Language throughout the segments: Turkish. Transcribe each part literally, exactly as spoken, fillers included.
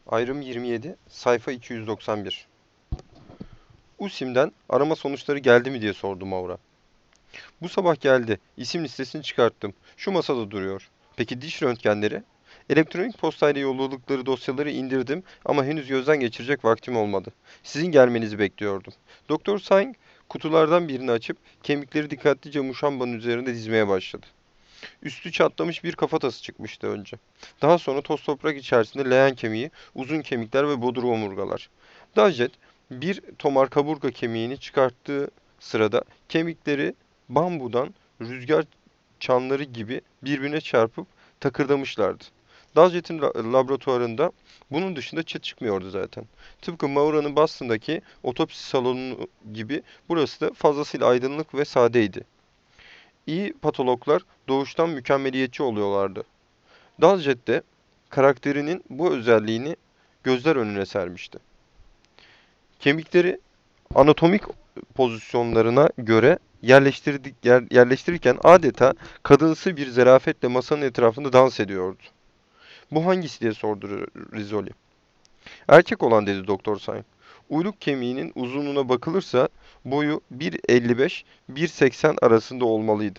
Ayrım yirmi yedi, sayfa iki yüz doksan bir. USİM'den arama sonuçları geldi mi diye sordu Maura. Bu sabah geldi. İsim listesini çıkarttım. Şu masada duruyor. Peki diş röntgenleri? Elektronik postayla yolladıkları dosyaları indirdim ama henüz gözden geçirecek vaktim olmadı. Sizin gelmenizi bekliyordum. Doktor Singh kutulardan birini açıp kemikleri dikkatlice muşambanın üzerinde dizmeye başladı. Üstü çatlamış bir kafatası çıkmıştı önce. Daha sonra toz toprak içerisinde leğen kemiği, uzun kemikler ve bodur omurgalar. Dajet bir tomar kaburga kemiğini çıkarttığı sırada kemikleri bambudan rüzgar çanları gibi birbirine çarpıp takırdamışlardı. Dajet'in laboratuvarında bunun dışında çıt çıkmıyordu zaten. Tıpkı Maura'nın Boston'daki otopsi salonu gibi burası da fazlasıyla aydınlık ve sadeydi. İyi patologlar doğuştan mükemmeliyetçi oluyorlardı. Daljet de karakterinin bu özelliğini gözler önüne sermişti. Kemikleri anatomik pozisyonlarına göre yerleştirdik, yer, yerleştirirken adeta kadınsı bir zarafetle masanın etrafında dans ediyordu. Bu hangisi diye sordu Rizzoli. Erkek olan dedi Doktor Sain. Uyluk kemiğinin uzunluğuna bakılırsa boyu bir elli beş bir seksen arasında olmalıydı.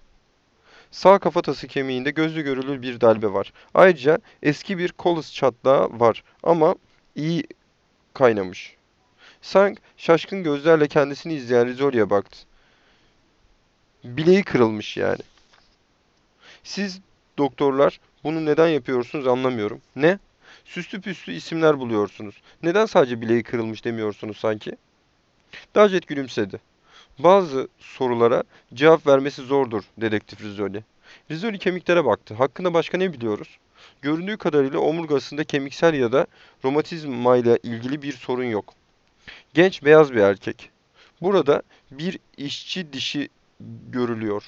Sağ kafatası kemiğinde gözle görülür bir darbe var. Ayrıca eski bir kolus çatlağı var ama iyi kaynamış. Sang şaşkın gözlerle kendisini izleyen Rizzoli'ye baktı. Bileği kırılmış yani. Siz doktorlar bunu neden yapıyorsunuz anlamıyorum. Ne? Süslü püslü isimler buluyorsunuz. Neden sadece bileği kırılmış demiyorsunuz sanki? Dacet gülümsedi. Bazı sorulara cevap vermesi zordur, dedektif Rizzoli. Rizzoli kemiklere baktı. Hakkında başka ne biliyoruz? Göründüğü kadarıyla omurgasında kemiksel ya da romatizmayla ilgili bir sorun yok. Genç beyaz bir erkek. Burada bir işçi dişi görülüyor.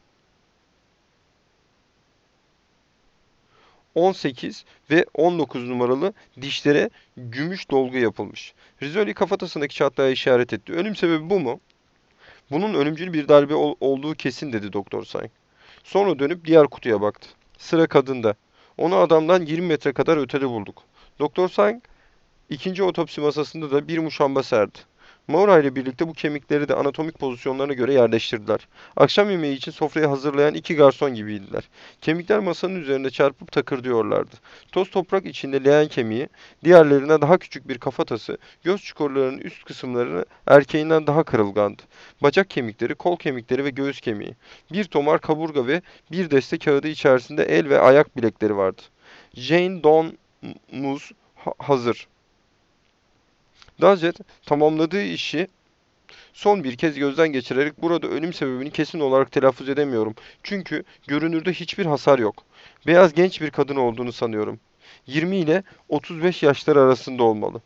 on sekiz ve on dokuz numaralı dişlere gümüş dolgu yapılmış. Rizzoli kafatasındaki çatlağa işaret etti. Ölüm sebebi bu mu? Bunun ölümcül bir darbe ol- olduğu kesin dedi Doktor Singh. Sonra dönüp diğer kutuya baktı. Sıra kadında. Onu adamdan yirmi metre kadar ötede bulduk. Doktor Singh ikinci otopsi masasında da bir muşamba serdi. Maura ile birlikte bu kemikleri de anatomik pozisyonlarına göre yerleştirdiler. Akşam yemeği için sofrayı hazırlayan iki garson gibiydiler. Kemikler masanın üzerinde çarpıp takırdıyorlardı. Toz toprak içinde leğen kemiği, diğerlerine daha küçük bir kafatası, göz çukurlarının üst kısımlarını erkeğinden daha kırılgandı. Bacak kemikleri, kol kemikleri ve göğüs kemiği. Bir tomar kaburga ve bir deste kağıdı içerisinde el ve ayak bilekleri vardı. Jane Dawn muz ha- hazır. Dacet tamamladığı işi son bir kez gözden geçirerek burada ölüm sebebini kesin olarak telaffuz edemiyorum. Çünkü görünürde hiçbir hasar yok. Beyaz genç bir kadın olduğunu sanıyorum. yirmi ile otuz beş yaşları arasında olmalı.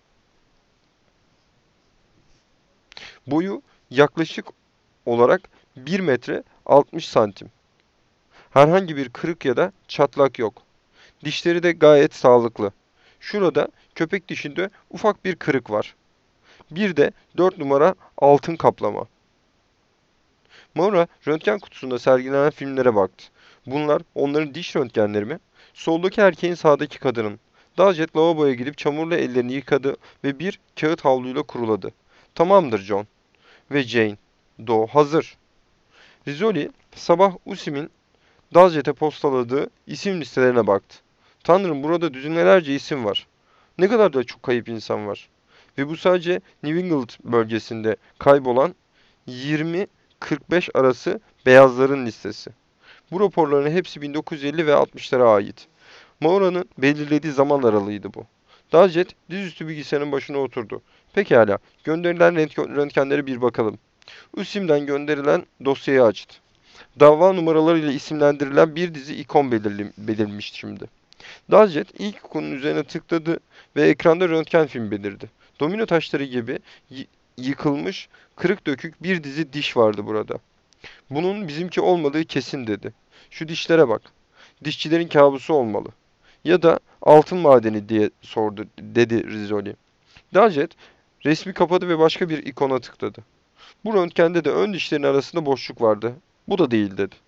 Boyu yaklaşık olarak bir metre altmış santim. Herhangi bir kırık ya da çatlak yok. Dişleri de gayet sağlıklı. Şurada köpek dişinde ufak bir kırık var. Bir de dört numara altın kaplama. Maura röntgen kutusunda sergilenen filmlere baktı. Bunlar onların diş röntgenleri mi? Soldaki erkeğin sağdaki kadının. Daljet lavaboya gidip çamurlu ellerini yıkadı ve bir kağıt havluyla kuruladı. Tamamdır John ve Jane. Do hazır. Rizzoli sabah Usim'in Daljet'e postaladığı isim listelerine baktı. Tanrım burada düzinelerce isim var. Ne kadar da çok kayıp insan var. Ve bu sadece New England bölgesinde kaybolan yirmi kırk beş arası beyazların listesi. Bu raporların hepsi bin dokuz yüz elli ve altmışlara ait. Maura'nın belirlediği zaman aralığıydı bu. Daljet dizüstü bilgisayarın başına oturdu. Pekala, gönderilen röntgenlere bir bakalım. USİM'den gönderilen dosyayı açtı. Dava numaralarıyla isimlendirilen bir dizi ikon belirli, belirmiş şimdi. Daljet ilk ikonun üzerine tıkladı ve ekranda röntgen filmi belirdi. Domino taşları gibi yıkılmış, kırık dökük bir dizi diş vardı burada. Bunun bizimki olmadığı kesin dedi. Şu dişlere bak. Dişçilerin kabusu olmalı. Ya da altın madeni diye sordu dedi Rizzoli. Daljet resmi kapadı ve başka bir ikona tıkladı. Bu röntgende de ön dişlerin arasında boşluk vardı. Bu da değil dedi.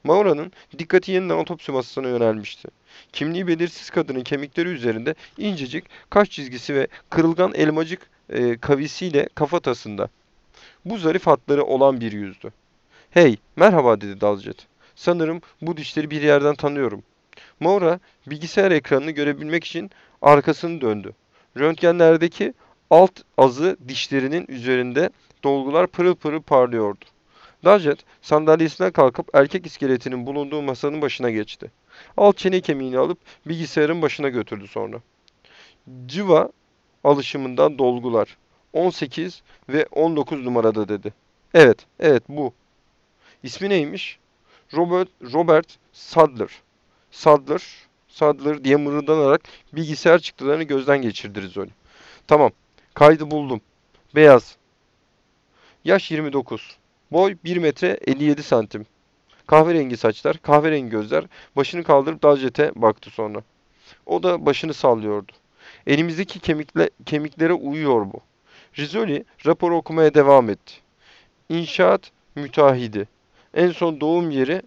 Maura'nın dikkati yeniden otopsi masasına yönelmişti. Kimliği belirsiz kadının kemikleri üzerinde incecik kaş çizgisi ve kırılgan elmacık e, kavisiyle kafatasında. Bu zarif hatları olan bir yüzdü. "Hey, merhaba," dedi Daljet. "Sanırım bu dişleri bir yerden tanıyorum." Maura bilgisayar ekranını görebilmek için arkasını döndü. Röntgenlerdeki alt azı dişlerinin üzerinde dolgular pırıl pırıl parlıyordu. Daljet sandalyesinden kalkıp erkek iskeletinin bulunduğu masanın başına geçti. Alt çene kemiğini alıp bilgisayarın başına götürdü sonra. Civa alışımından dolgular. on sekiz ve on dokuz numarada dedi. Evet, evet bu. İsmi neymiş? Robert, Robert Sadler. Sadler, Sadler diye mırıldanarak bilgisayar çıktılarını gözden geçirdi Rizoli. Tamam, kaydı buldum. Beyaz. Yaş yirmi dokuz. Boy bir metre elli yedi santim. Kahverengi saçlar, kahverengi gözler. Başını kaldırıp Daljet'e baktı sonra. O da başını sallıyordu. Elimizdeki kemikle, kemiklere uyuyor bu. Rizoli raporu okumaya devam etti. İnşaat müteahhidi. En son doğum yeri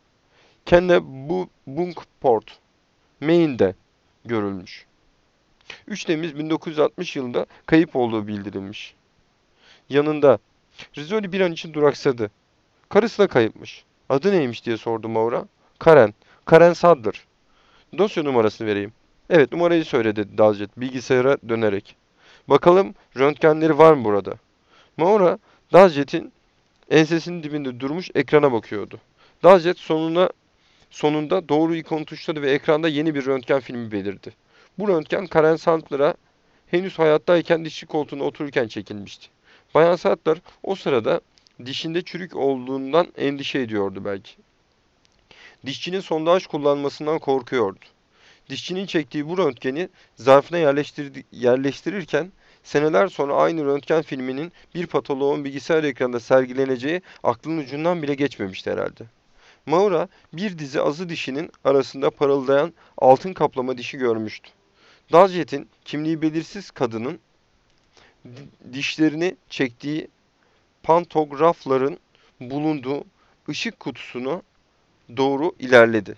Kennebunkport, Maine'de görülmüş. üç Temmuz bin dokuz yüz altmış yılında kayıp olduğu bildirilmiş. Yanında. Rizoli bir an için duraksadı. Karısı da kayıpmış. Adı neymiş diye sordu Maura. Karen. Karen Sadler. Dosya numarasını vereyim. Evet, numarayı söyle dedi Daljet bilgisayara dönerek. Bakalım röntgenleri var mı burada? Maura Daljet'in ensesinin dibinde durmuş ekrana bakıyordu. Daljet sonuna sonunda doğru ikonu tuşladı ve ekranda yeni bir röntgen filmi belirdi. Bu röntgen Karen Sandler'a henüz hayattayken dişçi koltuğuna otururken çekilmişti. Bayan Sandler o sırada dişinde çürük olduğundan endişe ediyordu belki. Dişçinin sondaj kullanmasından korkuyordu. Dişçinin çektiği bu röntgeni zarfına yerleştirirken seneler sonra aynı röntgen filminin bir patoloğun bilgisayar ekranında sergileneceği aklının ucundan bile geçmemişti herhalde. Maura bir dizi azı dişinin arasında parıldayan altın kaplama dişi görmüştü. Daljet'in kimliği belirsiz kadının dişlerini çektiği pantografların bulunduğu ışık kutusuna doğru ilerledi.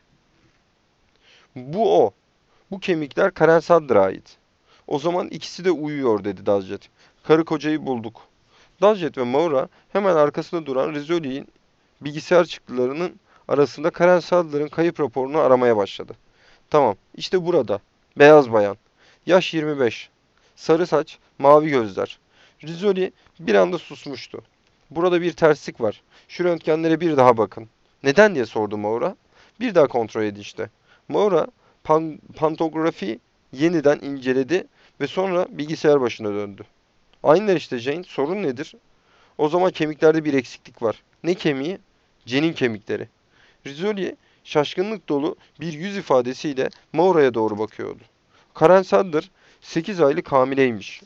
Bu o. Bu kemikler Karen Sadler'a ait. O zaman ikisi de uyuyor dedi Daljet. Karı kocayı bulduk. Daljet ve Maura hemen arkasında duran Rizoli'nin bilgisayar çıktılarının arasında Karen Sadler'ın kayıp raporunu aramaya başladı. Tamam, işte burada. Beyaz bayan. Yaş yirmi beş. Sarı saç, mavi gözler. Rizoli bir anda susmuştu. Burada bir terslik var. Şu röntgenlere bir daha bakın. Neden diye sordu Maura. Bir daha kontrol edin işte. Maura pan pantografi yeniden inceledi ve sonra bilgisayar başına döndü. Aynılar işte Jane. Sorun nedir? O zaman kemiklerde bir eksiklik var. Ne kemiği? Cenin kemikleri. Rizzoli şaşkınlık dolu bir yüz ifadesiyle Maura'ya doğru bakıyordu. Karen Sadler sekiz aylık hamileymiş.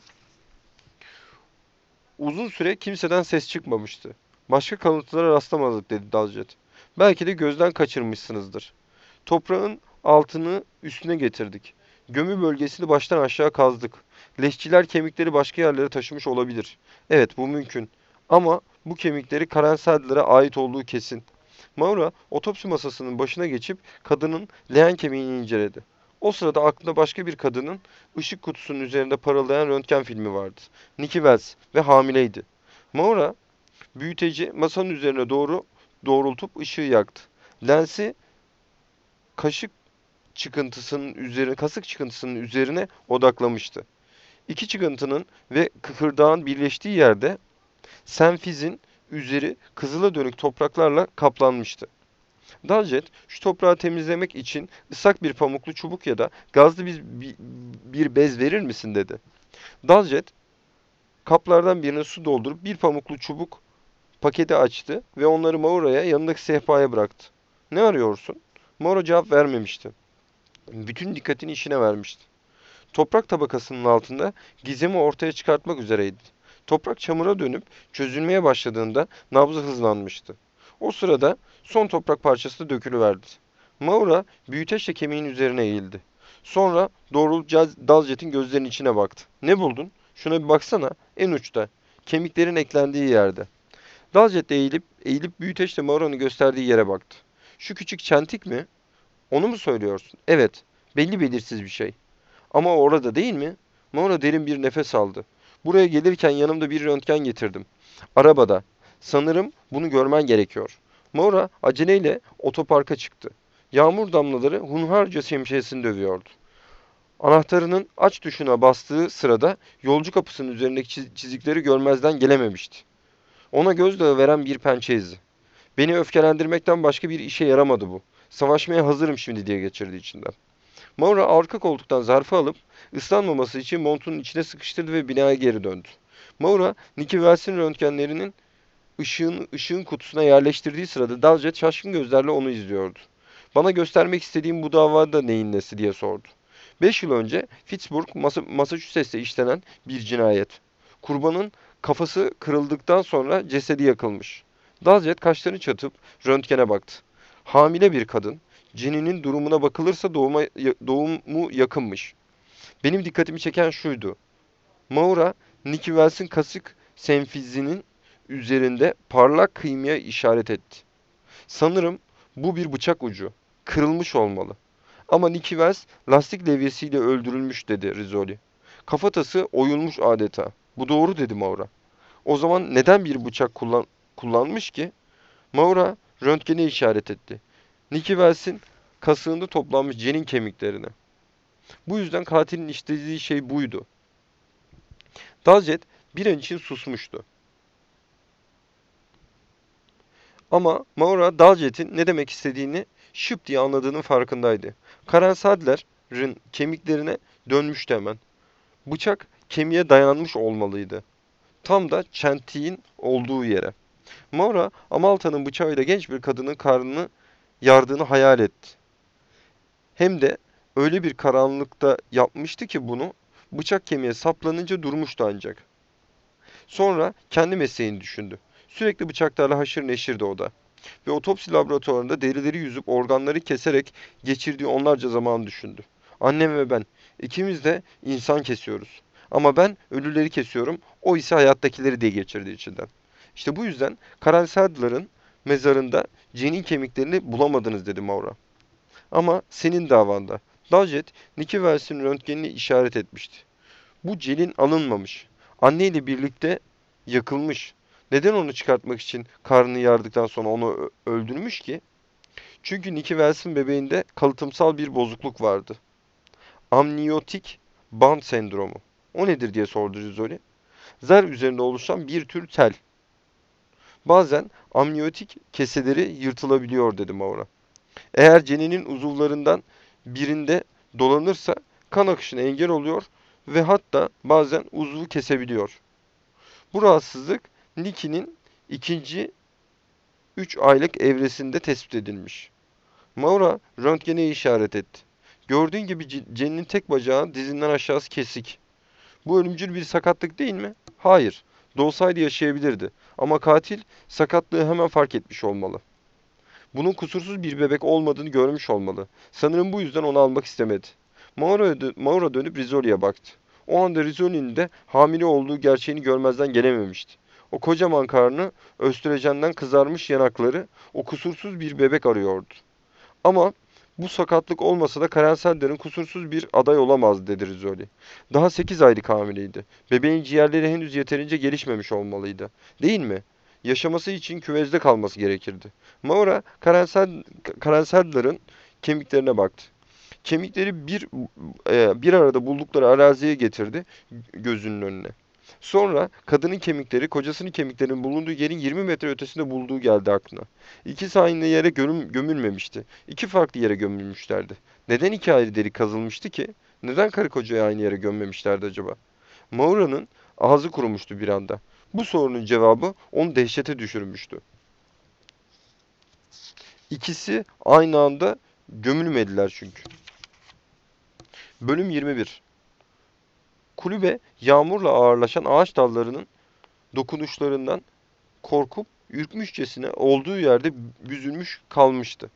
Uzun süre kimseden ses çıkmamıştı. Başka kalıntılara rastlamadık dedi Daljet. Belki de gözden kaçırmışsınızdır. Toprağın altını üstüne getirdik. Gömü bölgesini baştan aşağı kazdık. Leşçiler kemikleri başka yerlere taşımış olabilir. Evet, bu mümkün. Ama bu kemikleri Karen Sadler'a ait olduğu kesin. Maura otopsi masasının başına geçip kadının leğen kemiğini inceledi. O sırada aklında başka bir kadının ışık kutusunun üzerinde parıldayan röntgen filmi vardı. Nikki Wells ve hamileydi. Maura büyüteci masanın üzerine doğru doğrultup ışığı yaktı. Lensi kaşık çıkıntısının üzerine, kasık çıkıntısının üzerine odaklamıştı. İki çıkıntının ve kıkırdağın birleştiği yerde senfizin üzeri kızıla dönük topraklarla kaplanmıştı. Daljet, şu toprağı temizlemek için ıslak bir pamuklu çubuk ya da gazlı bir, bir, bir bez verir misin dedi. Daljet, kaplardan birine su doldurup bir pamuklu çubuk paketi açtı ve onları Maura'ya yanındaki sehpaya bıraktı. Ne arıyorsun? Maura cevap vermemişti. Bütün dikkatini işine vermişti. Toprak tabakasının altında gizemi ortaya çıkartmak üzereydi. Toprak çamura dönüp çözülmeye başladığında nabzı hızlanmıştı. O sırada son toprak parçası da dökülüverdi. Maura büyüteçle kemiğin üzerine eğildi. Sonra doğrulup Daljet'in gözlerinin içine baktı. Ne buldun? Şuna bir baksana. En uçta. Kemiklerin eklendiği yerde. Daljet eğilip, eğilip büyüteçle Maura'nın gösterdiği yere baktı. Şu küçük çentik mi? Onu mu söylüyorsun? Evet, belli belirsiz bir şey. Ama o orada değil mi? Maura derin bir nefes aldı. Buraya gelirken yanımda bir röntgen getirdim. Arabada. Sanırım bunu görmen gerekiyor. Maura aceleyle otoparka çıktı. Yağmur damlaları hunharca şemsiyesini dövüyordu. Anahtarının aç tuşuna bastığı sırada yolcu kapısının üzerindeki çiz- çizikleri görmezden gelememişti. Ona gözdağı veren bir pençe izi. Beni öfkelendirmekten başka bir işe yaramadı bu. Savaşmaya hazırım şimdi diye geçirdi içinden. Maura arka koltuktan zarfı alıp ıslanmaması için montunun içine sıkıştırdı ve binaya geri döndü. Maura, Nicky Wells'in röntgenlerinin ışığın, ışığın kutusuna yerleştirdiği sırada Daljet şaşkın gözlerle onu izliyordu. Bana göstermek istediğim bu davada neyin nesi diye sordu. Beş yıl önce Pittsburgh, Massachusetts'te işlenen bir cinayet. Kurbanın kafası kırıldıktan sonra cesedi yakılmış. Daljet kaşlarını çatıp röntgene baktı. Hamile bir kadın, Jenny'nin durumuna bakılırsa doğuma, doğumu yakınmış. Benim dikkatimi çeken şuydu. Maura, Nicky Wells'in kasık senfizinin üzerinde parlak kıymaya işaret etti. Sanırım bu bir bıçak ucu. Kırılmış olmalı. Ama Nicky Wells lastik levyesiyle öldürülmüş dedi Rizzoli. Kafatası oyulmuş adeta. Bu doğru dedi Maura. O zaman neden bir bıçak kullan kullanmış ki? Maura röntgene işaret etti. Nicky Wells'in kasığında toplanmış cenin kemiklerine. Bu yüzden katilin işlediği şey buydu. Daljet bir an için susmuştu. Ama Maura Daljet'in ne demek istediğini şıp diye anladığının farkındaydı. Karen Sadler'ın kemiklerine dönmüştü hemen. Bıçak kemiğe dayanmış olmalıydı. Tam da çentiğin olduğu yere. Maura, Amalta'nın bıçağıyla genç bir kadının karnını yardığını hayal etti. Hem de öyle bir karanlıkta yapmıştı ki bunu, bıçak kemiğe saplanınca durmuştu ancak. Sonra kendi mesleğini düşündü. Sürekli bıçaklarla haşır neşirdi o da. Ve otopsi laboratuvarında derileri yüzüp organları keserek geçirdiği onlarca zamanı düşündü. Annem ve ben ikimiz de insan kesiyoruz. Ama ben ölüleri kesiyorum, o ise hayattakileri diye geçirdi içinden. İşte bu yüzden Karen Sadler'ın mezarında cenin kemiklerini bulamadınız dedi Maura. Ama senin davanda. Daljet, Nicky Wells'in röntgenini işaret etmişti. Bu celin alınmamış. Anneyle birlikte yakılmış. Neden onu çıkartmak için karnını yardıktan sonra onu öldürmüş ki? Çünkü Nicky Wells'in bebeğinde kalıtımsal bir bozukluk vardı. Amniyotik band sendromu. O nedir diye sordu Rizzoli. Zar üzerinde oluşan bir tür tel. Bazen amniyotik keseleri yırtılabiliyor dedi Maura. Eğer ceninin uzuvlarından birinde dolanırsa kan akışına engel oluyor ve hatta bazen uzvu kesebiliyor. Bu rahatsızlık Nicky'nin ikinci üç aylık evresinde tespit edilmiş. Maura röntgene işaret etti. Gördüğün gibi Jenny'nin tek bacağı dizinden aşağısı kesik. Bu ölümcül bir sakatlık değil mi? Hayır. Doğsaydı yaşayabilirdi. Ama katil sakatlığı hemen fark etmiş olmalı. Bunun kusursuz bir bebek olmadığını görmüş olmalı. Sanırım bu yüzden onu almak istemedi. Maura, dö Maura dönüp Rizzoli'ye baktı. O anda Rizzoli'nin de hamile olduğu gerçeğini görmezden gelememişti. O kocaman karnı, östrojenden kızarmış yanakları, o kusursuz bir bebek arıyordu. Ama bu sakatlık olmasa da Karen Sadler'in kusursuz bir aday olamazdı dedi Rizzoli. Daha sekiz aylık hamileydi. Bebeğin ciğerleri henüz yeterince gelişmemiş olmalıydı. Değil mi? Yaşaması için küvezde kalması gerekirdi. Maura, Karen Sad- Karen Sadler'ın kemiklerine baktı. Kemikleri bir e, bir arada buldukları araziye getirdi gözünün önüne. Sonra kadının kemikleri kocasının kemiklerinin bulunduğu yerin yirmi metre ötesinde bulduğu geldi aklına. İkisi aynı yere gömül gömülmemişti. İki farklı yere gömülmüşlerdi. Neden iki ayrı delik kazılmıştı ki? Neden karı kocayı aynı yere gömmemişlerdi acaba? Maura'nın ağzı kurumuştu bir anda. Bu sorunun cevabı onu dehşete düşürmüştü. İkisi aynı anda gömülmediler çünkü. Bölüm yirmi bir. Kulübe yağmurla ağırlaşan ağaç dallarının dokunuşlarından korkup ürkmüşçesine olduğu yerde büzülmüş kalmıştı.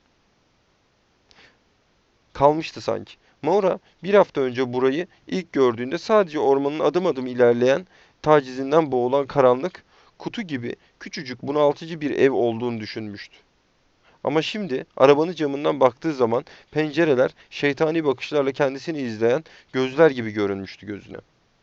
Kalmıştı sanki. Maura bir hafta önce burayı ilk gördüğünde sadece ormanın adım adım ilerleyen tacizinden boğulan karanlık, kutu gibi küçücük bunaltıcı bir ev olduğunu düşünmüştü. Ama şimdi arabanın camından baktığı zaman pencereler şeytani bakışlarla kendisini izleyen gözler gibi görünmüştü gözüne.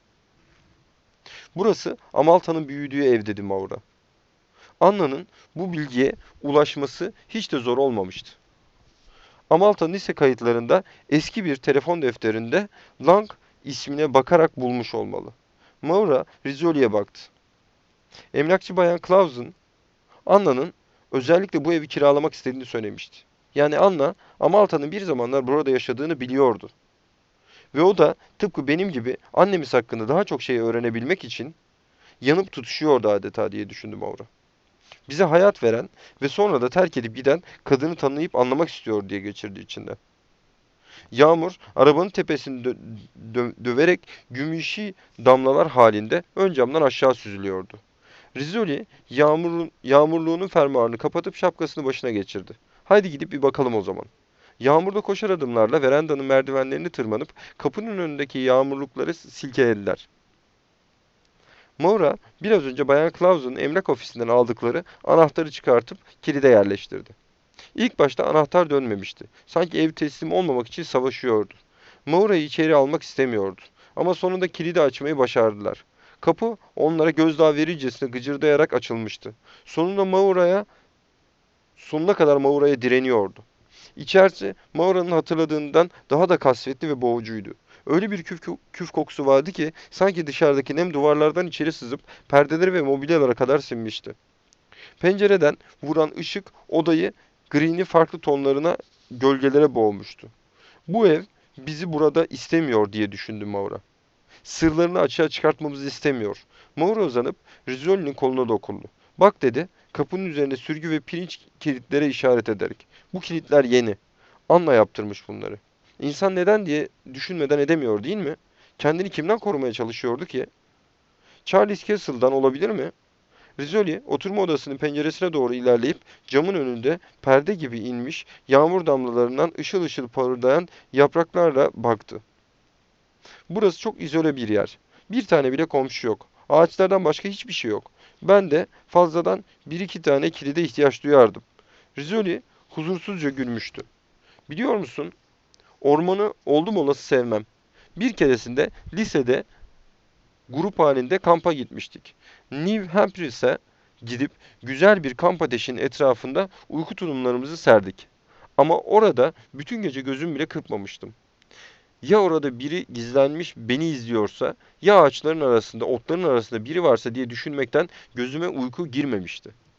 Burası Amalta'nın büyüdüğü ev dedi Maura. Anna'nın bu bilgiye ulaşması hiç de zor olmamıştı. Amalta lise kayıtlarında eski bir telefon defterinde Lang ismine bakarak bulmuş olmalı. Maura Rizzoli'ye baktı. Emlakçı Bayan Claus'un Anna'nın özellikle bu evi kiralamak istediğini söylemişti. Yani Anna, Amalta'nın bir zamanlar burada yaşadığını biliyordu. Ve o da tıpkı benim gibi annemiz hakkında daha çok şey öğrenebilmek için yanıp tutuşuyordu adeta diye düşündü Maura. Bize hayat veren ve sonra da terk edip giden kadını tanıyıp anlamak istiyor diye geçirdi içinde. Yağmur arabanın tepesini dö dö döverek gümüşi damlalar halinde ön camdan aşağı süzülüyordu. Rizzoli yağmurun, yağmurluğunun fermuarını kapatıp şapkasını başına geçirdi. Haydi gidip bir bakalım o zaman. Yağmurda koşar adımlarla verandanın merdivenlerini tırmanıp kapının önündeki yağmurlukları silkelediler. Maura biraz önce Bayan Claus'un emlak ofisinden aldıkları anahtarı çıkartıp kilide yerleştirdi. İlk başta anahtar dönmemişti. Sanki ev teslim olmamak için savaşıyordu. Maura'yı içeri almak istemiyordu. Ama sonunda kilidi açmayı başardılar. Kapı onlara gözdağı verircesine gıcırdayarak açılmıştı. Sonunda Maura'ya, sonuna kadar Maura'ya direniyordu. İçerisi Maura'nın hatırladığından daha da kasvetli ve boğucuydu. Öyle bir küf, küf kokusu vardı ki sanki dışarıdaki nem duvarlardan içeri sızıp perdeleri ve mobilyalara kadar sinmişti. Pencereden vuran ışık odayı gri'nin farklı tonlarına, gölgelere boğmuştu. Bu ev bizi burada istemiyor diye düşündü Maura. Sırlarını açığa çıkartmamızı istemiyor. Maura uzanıp Rizzoli'nin koluna dokundu. Bak dedi, kapının üzerinde sürgü ve pirinç kilitlere işaret ederek. Bu kilitler yeni. Anna yaptırmış bunları. İnsan neden diye düşünmeden edemiyor değil mi? Kendini kimden korumaya çalışıyordu ki? Charles Castle'dan olabilir mi? Rizzoli oturma odasının penceresine doğru ilerleyip camın önünde perde gibi inmiş yağmur damlalarından ışıl ışıl parıldayan yapraklarla baktı. Burası çok izole bir yer. Bir tane bile komşu yok. Ağaçlardan başka hiçbir şey yok. Ben de fazladan bir iki tane kilide ihtiyaç duyardım. Rizzoli huzursuzca gülmüştü. Biliyor musun? Ormanı oldum olası sevmem. Bir keresinde lisede grup halinde kampa gitmiştik. New Hampshire'e gidip güzel bir kamp ateşinin etrafında uyku tulumlarımızı serdik. Ama orada bütün gece gözüm bile kırpmamıştım. Ya orada biri gizlenmiş beni izliyorsa, ya ağaçların arasında, otların arasında biri varsa diye düşünmekten gözüme uyku girmemişti.